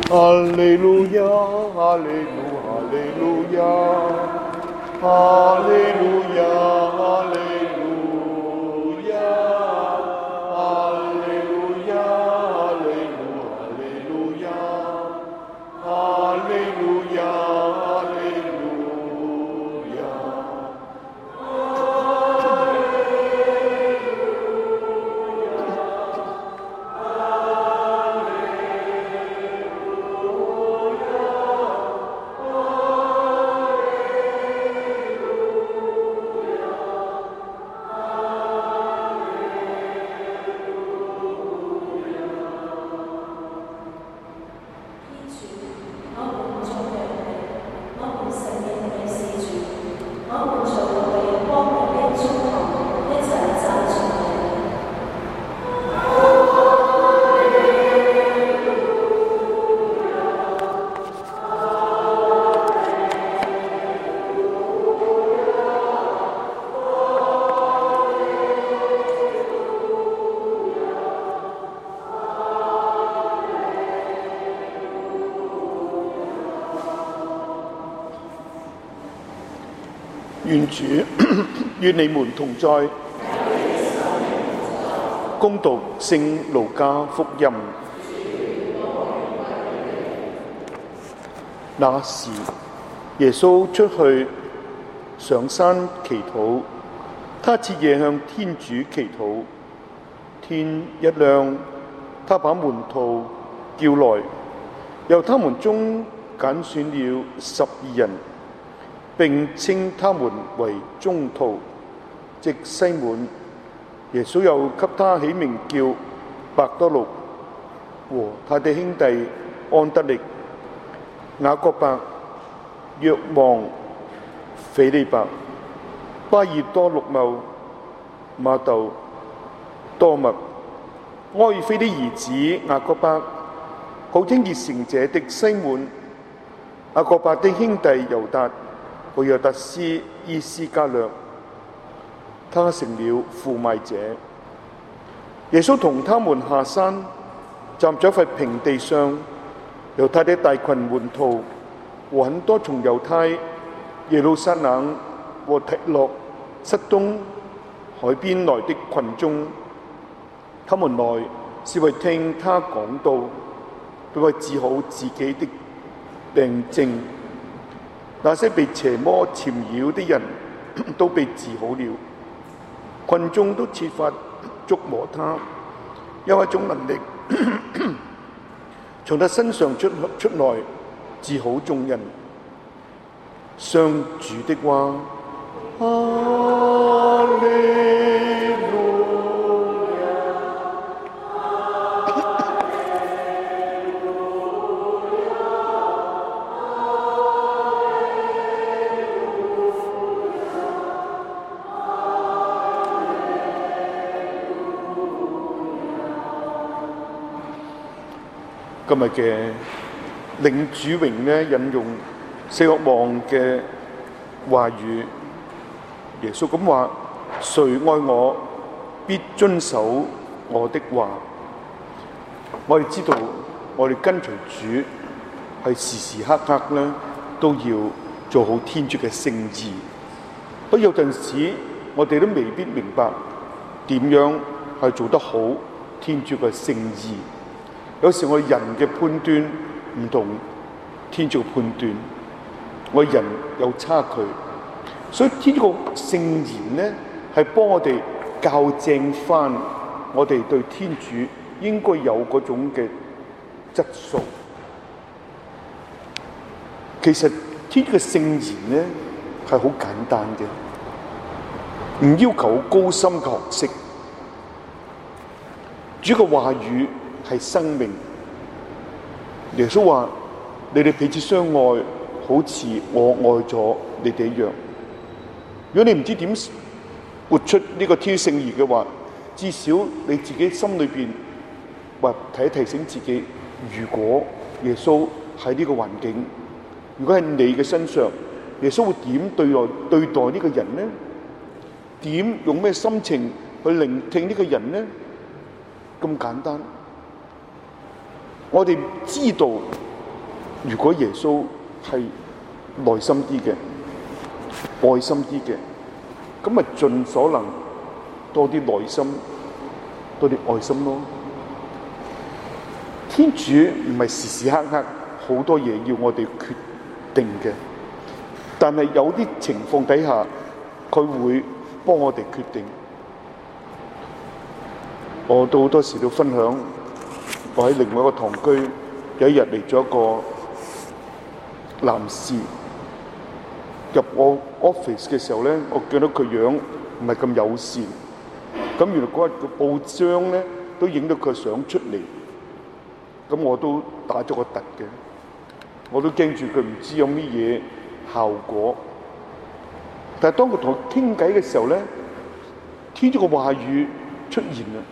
哈利路亞，哈利路，哈利路亞，哈利路亞，哈利路亞，哈利路亞，哈利路，哈利路亞，哈利路亞，哈利路亞。願主與你們同在。恭讀聖路加福音。那時，耶穌出去上山祈禱，他徹夜向天主祈禱。天一亮，他把門徒叫來，由他們中揀選了12人，並稱他們為宗徒，即西滿。耶穌又給他起名叫伯多祿，和他的兄弟安德烈、雅各伯、若望、腓利伯、巴爾多祿茂、馬竇、多默、阿爾斐的兒子雅各伯，號稱熱誠者的西滿，雅各伯的兄弟猶達和猶達斯伊斯加略，他成了負賣者。耶穌同他們下山，站在一塊平地上，由他的大群門徒和很多從猶太、耶路撒冷和提洛、塞東海邊來的群眾，他們來是為聽他講道，並為治好自己的病症。那些被邪魔纏繞的人都被治好了，群眾都設法觸摸他，有一種能力從他身上出來，治好眾人。上主的話。哈利路今日嘅領主榮呢，引用聖若望嘅話語，耶穌咁話：誰愛我，必遵守我的話。我哋知道，我哋跟隨主係時時刻刻咧都要做好天主嘅聖意。不過有陣時，我哋都未必明白點樣係做得好天主嘅聖意。有時我哋人嘅判斷唔同天主嘅判斷，我哋人有差距，所以天主聖言呢係幫我哋校正翻我哋對天主應該有嗰種嘅質素。其實天主嘅聖言呢係好簡單嘅，唔要求高深嘅學識。主嘅話語係生命。耶穌話：你哋彼此相愛，好似我愛咗你哋一樣。如果你唔知點活出呢個天主聖言嘅話，至少你自己心裏邊或提醒自己，如果耶穌喺呢個環境，如果喺你嘅身上，耶穌會點對待呢個人呢？點用咩心情去聆聽呢個人呢？咁簡單。我哋知道如果耶穌係耐心啲嘅、愛心啲嘅，咁咪盡所能多啲耐心、多啲愛心咯。天主唔係時時刻刻好多嘢要我哋決定嘅，但係有啲情況底下，佢會幫我哋決定。我都好多時都分享，我喺另外一個堂區有一日嚟咗一個男士入我 office 嘅時候咧，我見到佢樣唔係咁友善。咁原來嗰日個報章咧都影到佢相出嚟，咁我都打咗個突嘅，我都驚住佢唔知有乜嘢效果。但係當佢同我傾偈嘅時候咧，天主個話語出現啦。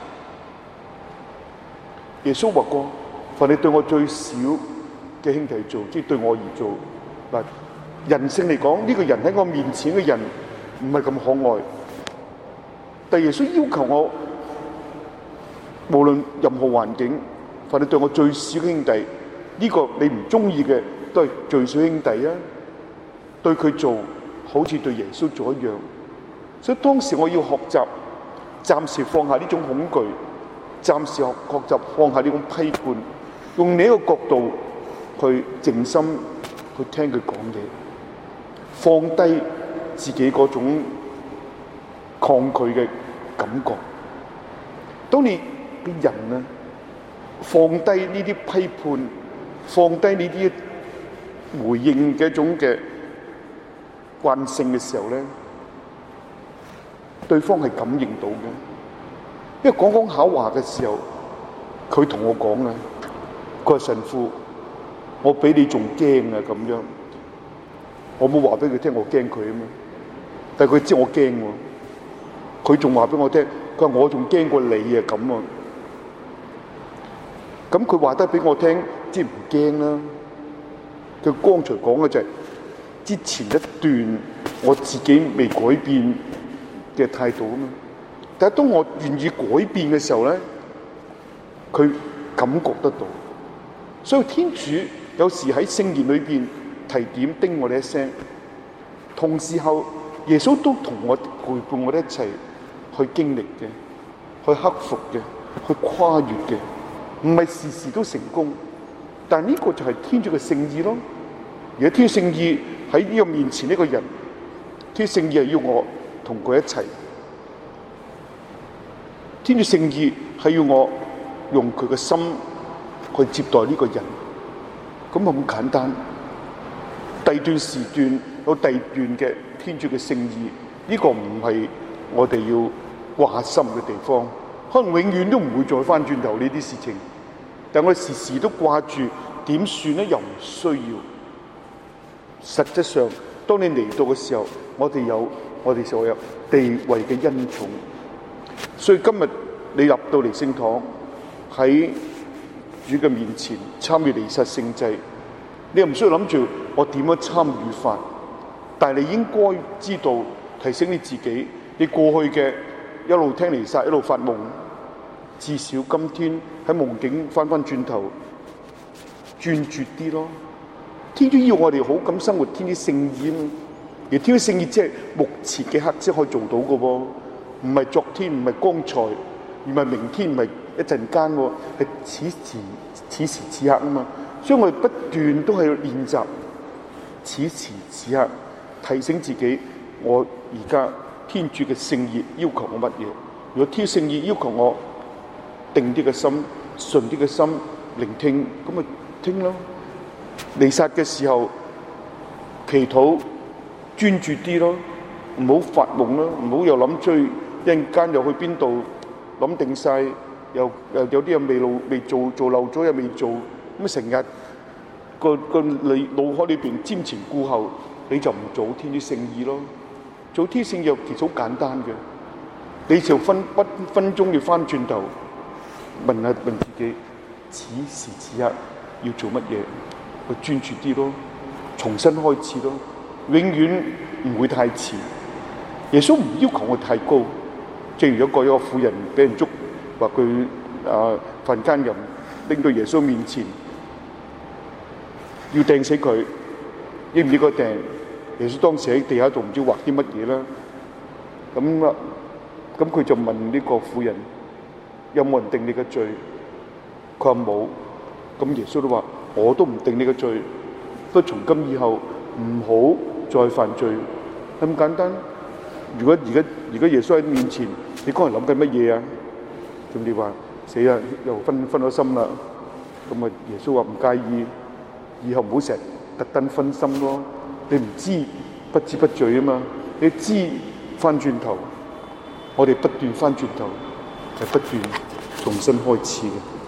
耶穌話過：凡你對我最小嘅兄弟做，即係對我而做。嗱，人性嚟講，呢個人喺我面前嘅人唔係咁可愛，但耶穌要求我，無論任何環境，凡你對我最小嘅兄弟，呢個你唔中意嘅都係最小兄弟啊，對佢做好似對耶穌做一樣。所以當時我要學習暫時放下呢種恐懼，暫時學習放下呢種批判，用另一個角度去靜心去聽佢講嘢，放低自己嗰種抗拒嘅感覺。當你嘅人啊放低呢啲批判，放低呢啲回應嘅一種嘅慣性嘅時候咧，對方係感應到嘅。因為講講巧話嘅時候，佢同我講啊，佢話神父，我比你仲驚啊咁樣。我冇話俾佢聽我驚佢啊嘛，但係佢知我驚喎。佢仲話俾我聽，佢話我仲驚過你啊咁啊。咁佢話得俾我聽，即係唔驚啦。佢剛才講嘅就係之前一段我自己未改變嘅態度啊嘛。但係當我願意改變嘅時候咧，佢感覺得到。所以天主有時喺聖言裏邊提點叮我哋一聲，同時候耶穌都同我陪伴我哋一齊去經歷嘅，去克服嘅，去跨越嘅，唔係時時都成功。但係呢個就係天主嘅聖意咯。而家天主聖意喺呢個面前呢個人，天主聖意係要我同佢一齊。天主聖意係要我用佢嘅心去接待呢個人，咁啊咁簡單。第二段時段有第二段嘅天主嘅聖意，呢個唔係我哋要掛心嘅地方，可能永遠都唔會再翻轉頭呢啲事情。但我哋時時都掛住點算咧，又唔需要。實際上，當你嚟到嘅時候，我哋有我哋所有地位嘅恩寵。所以今日你入到嚟聖堂，喺主嘅面前參與彌撒聖祭，你又唔需要諗住我點樣參與法，但係你應該知道提醒你自己，你過去嘅一路聽彌撒一路發夢，至少今天喺夢境翻轉頭專注啲咯。天主要我哋好咁生活天主聖意，而天主聖意即係目前嘅刻先可以做到嘅喎。唔係昨天，唔係剛才，而唔係明天，唔係一陣間，係此時此刻啊嘛。所以我哋不斷都係要練習此時此刻，提醒自己，我而家天主嘅聖意要求我乜嘢？如果天主聖意要求我定啲嘅心、順啲嘅心聆聽，咁咪聽咯。彌撒嘅時候祈禱專注啲咯，唔好發夢咯，唔好又諗追。一陣間又去邊度諗定晒，又有啲嘢未做，做漏咗又未做，咁成日個你腦海裏邊瞻前顧後，你就唔做天主聖意咯。做天主聖意其實好簡單嘅，你就分鐘要翻轉頭問自己，此時此刻要做乜嘢，去專注啲咯，重新開始咯，永遠唔會太遲。耶穌唔要求我太高。正如一個婦人俾人捉，話佢犯奸淫，拎到耶穌面前， 要掟死佢，應唔應該掟？耶穌當時喺地下度唔知畫啲乜嘢啦。咁佢就問呢個婦人：有冇人定你嘅罪？佢話冇。咁耶穌都話：我都唔定你嘅罪，不過從今以後唔好再犯罪。咁簡單。如果而家耶穌喺面前，你嗰日諗緊乜嘢啊？咁你話死啦，又分咗心啦。咁啊，耶穌話唔介意，以後唔好成日特登分心咯。你唔知不知不罪啊嘛，你知翻轉頭，我哋不斷翻轉頭，係不斷重新開始嘅。